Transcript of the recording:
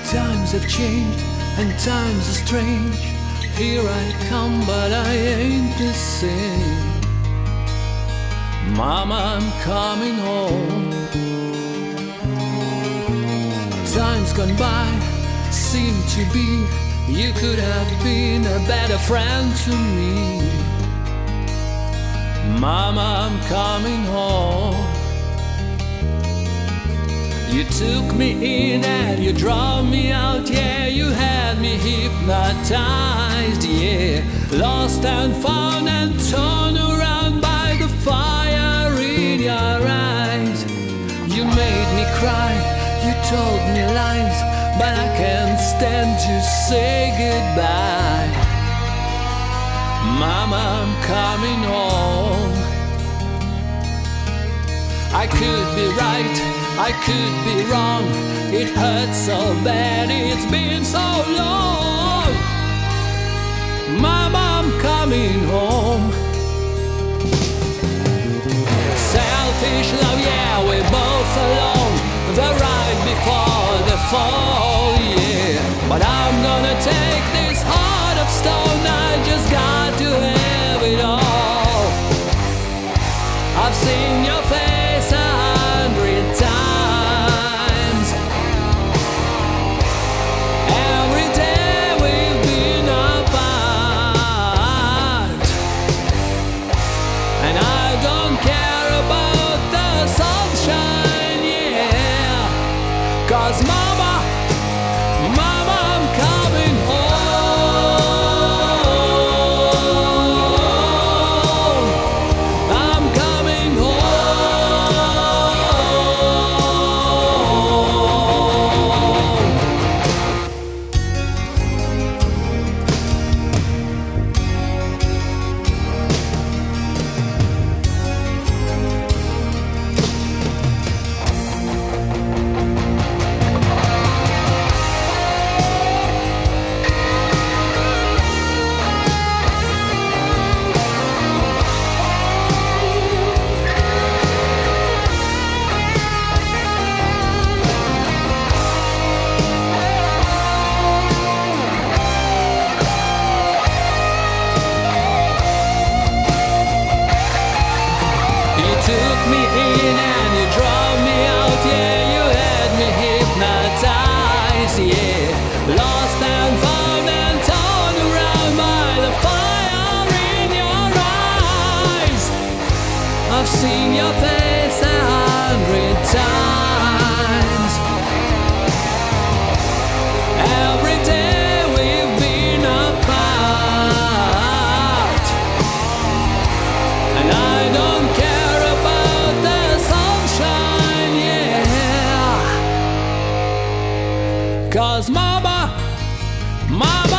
Times have changed and times are strange. Here I come, but I ain't the same. Mama, I'm coming home. Times gone by seem to be, you could have been a better friend to me. Mama, I'm coming home. You took me in and you drove me out, yeah. You had me hypnotized, yeah. Lost and found and torn around by the fire in your eyes. You made me cry, you told me lies, but I can't stand to say goodbye. Mama, I'm coming home. I could be right, I could be wrong. It hurts so bad, it's been so long. Mama, I'm coming home. Selfish love, yeah, we're both alone. The ride before the fall, yeah. But I'm gonna take this heart of stone. I just got to have it all. I've seen your face 100 times. Every day we've been apart, and I don't care about the sunshine, yeah. 'Cause mama, mama, I'm coming home. I'm coming home. You took me in and you drove me out, yeah. You had me hypnotized, yeah. Lost and found and torn around by the fire in your eyes. I've seen your face 100 times. Every day we've been apart, and I don't care about the sunshine, yeah. 'Cause mama, mama,